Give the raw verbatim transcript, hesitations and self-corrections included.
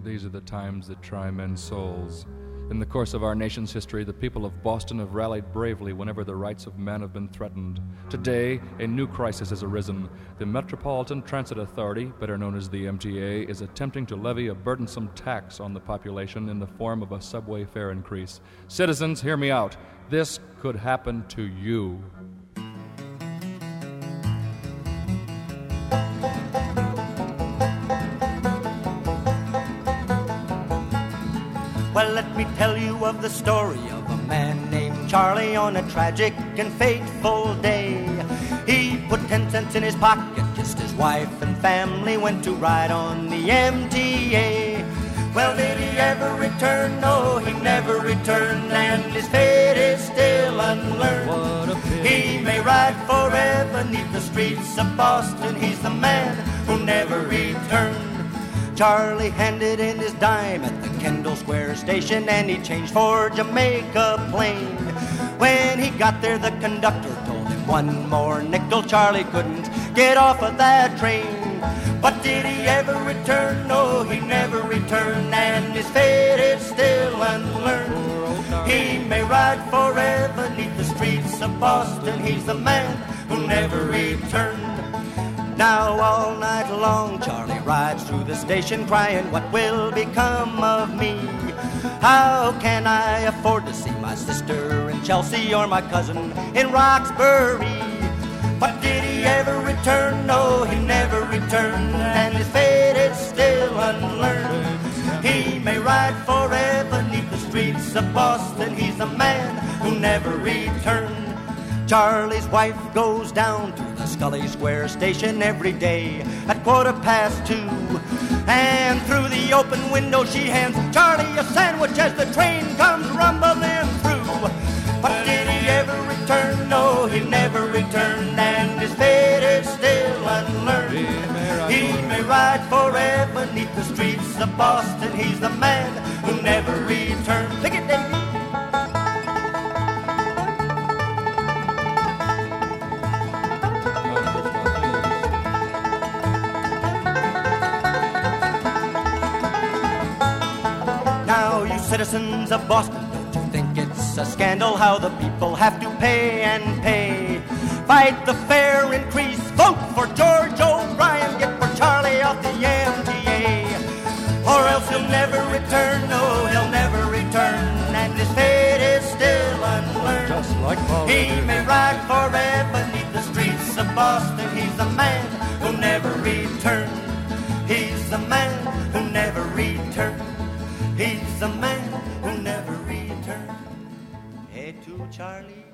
These are the times that try men's souls. In the course of our nation's history, the people of Boston have rallied bravely whenever the rights of men have been threatened. Today, a new crisis has arisen. The Metropolitan Transit Authority, better known as the M T A, is attempting to levy a burdensome tax on the population in the form of a subway fare increase. Citizens, hear me out. This could happen to you. Well, let me tell you of the story of a man named Charlie on a tragic and fateful day. He put ten cents in his pocket, kissed his wife and family, went to ride on the M T A. Well, did he ever return? No, he never returned, and his fate is still unlearned. What a pity. He may ride forever neath the streets of Boston. He's the man who never returned. Charlie handed in his dime at the Kendall Square station, and he changed for Jamaica Plain. When he got there, the conductor told him one more nickel. Charlie couldn't get off of that train. But did he ever return? No, he never returned, and his fate is still unlearned. He may ride forever neath the streets of Boston. He's the man who never returned. Now all night long Charlie rides through the station crying, what will become of me? How can I afford to see my sister in Chelsea or my cousin in Roxbury? But did he ever return? No, he never returned, and his fate is still unlearned. He may ride forever neath the streets of Boston. He's the man who never returned. Charlie's wife goes down to the Scully Square station every day at quarter past two. And through the open window she hands Charlie a sandwich as the train comes rumbling through. But did he ever return? No, he never returned, and his fate is still unlearned. He may ride forever neath the streets of Boston. He's the man who never returned. Pick it, Davey. Citizens of Boston, don't you think it's a scandal how the people have to pay and pay? Fight the fare increase, vote for George O'Brien, get for Charlie off the M T A. Or else he'll never return, no, he'll never return, and his fate is still unlearned. Just like politics. He may ride forever neath the streets of Boston. He's the man who never returned. He's the man who never returned. He's the man who never returned. Hey, to Charlie.